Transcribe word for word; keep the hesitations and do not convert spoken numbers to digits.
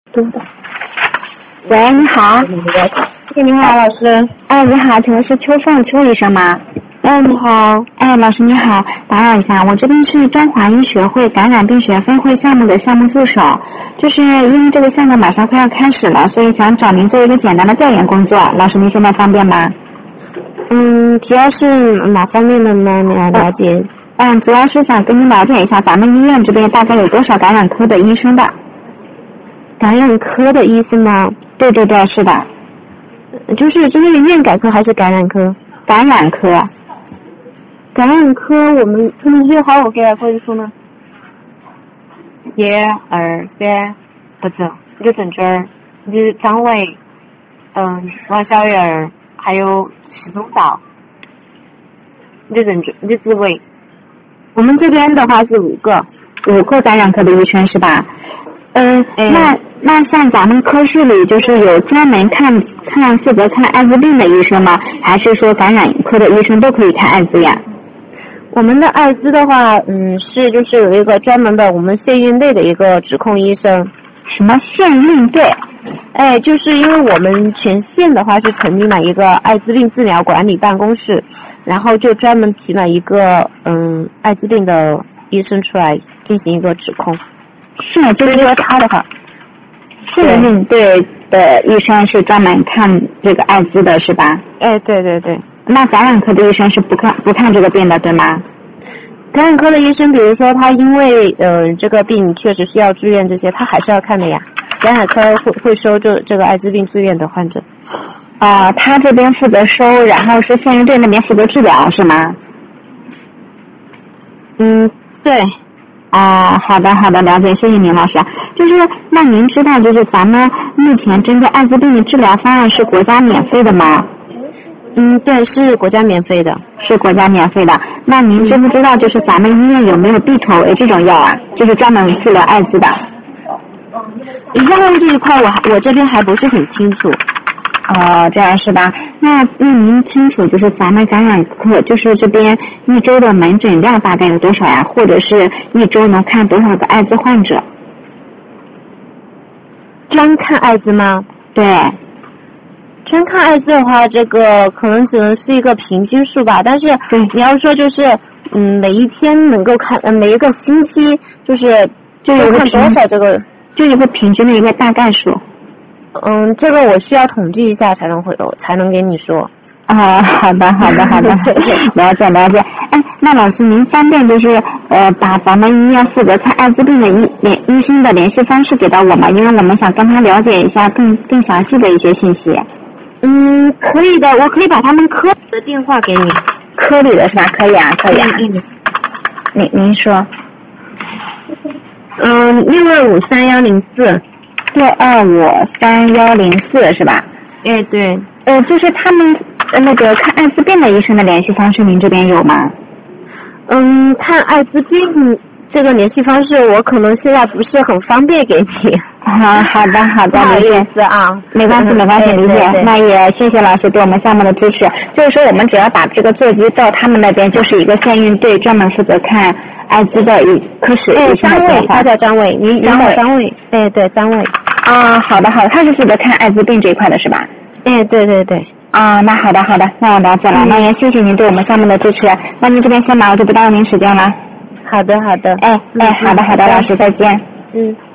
对的。喂，你好。 你好，老师。 哎，你好，请问是邱凤邱医生吗？ 哎，你好。 哎，老师你好，打扰一下，我这边是中华医学会感染病学分会项目的项目助手，就是因为这个项目马上快要开始了，所以想找您做一个简单的调研工作。老师您现在方便吗？ 嗯，主要是哪方面的呢？你来了解。 嗯，主要是想跟您了解一下咱们医院这边大概有多少感染科的医生的。 感染科的医生吗？ 对对对，是的。 就是就是院感科还是感染科？ 感染科。 感染科我们他们最好我给他过去说呢。一二三，不走，你就整这儿，你就张伟，嗯，王小人，还有徐宗导，你就整这，你就自卫。我们这边的话是五个， 五个感染科的医生是吧？嗯， 哎、 那那像咱们科室里就是有专门看看负责看艾滋病的医生吗？还是说感染科的医生都可以看艾滋呀？ 我们的艾滋的话，嗯，是就是有一个专门的我们县运内的一个指控医生。 什么县运队？ 哎，就是因为我们全县的话是成立了一个艾滋病治疗管理办公室，然后就专门提了一个嗯艾滋病的医生出来进行一个指控。 是，就是说他的话，县运队的医生是专门看这个艾滋的是吧？ 哎，对对对。 那感染科的医生是不看不看这个病的，对吗？ 感染科的医生，比如说他因为呃这个病确实需要住院这些，他还是要看的呀。感染科会会收这这个艾滋病住院的患者。 啊、呃，他这边负责收，然后是县运队那边负责治疗，是吗？ 嗯，对。 啊，好的好的，了解，谢谢您老师。就是那您知道，就是咱们目前针对艾滋病的治疗方案是国家免费的吗？ 嗯，对，是国家免费的， 是国家免费的。那您知不知道，就是咱们医院有没有地妥为这种药啊？就是专门治疗艾滋的。 药物这一块我还我这边还不是很清楚。 哦，这样是吧？那那您清楚就是咱们感染科就是这边一周的门诊量大概有多少呀？或者是一周能看多少个艾滋患者？ 专看艾滋吗？ 对。 专看艾滋的话，这个可能只能是一个平均数吧。但是你要说就是，嗯，每一天能够看，呃，每一个星期就是就有看多少这个， 就有个平均的一个大概数。 嗯，这个我需要统计一下才能回头，才能给你说。 啊，好的，好的，好的，了解了解。哎，那老师您方便就是呃把咱们医院负责看艾滋病的医联医生的联系方式给到我吗？因为我们想跟他了解一下更更详细的一些信息。 嗯，可以的，我可以把他们科的电话给你。 科里的是吧？可以啊，可以啊。 嗯。 您您说。 嗯，六二五三幺零四。 六二五三幺零四是吧？ 哎，对。 呃，就是他们呃那个看艾滋病的医生的联系方式，您这边有吗？ 嗯，看艾滋病这个联系方式，我可能现在不是很方便给你。 啊，好的好的， 不好意思啊， 没关系没关系，理解。那也谢谢老师对我们项目的支持。就是说，我们只要把这个座机到他们那边，就是一个县运队专门负责看艾滋的一科室医生的电话。 他叫张伟，您张伟， 张伟，哎对，张伟。 啊，好的好的，他是负责看艾滋病这一块的是吧？ 哎，对对对。 啊，那好的好的，那我了解了。嗯、那也谢谢您对我们项目的支持。那您这边先忙，我就不耽误您时间了。 好的好的。 哎哎，好的好的，老师再见。 嗯。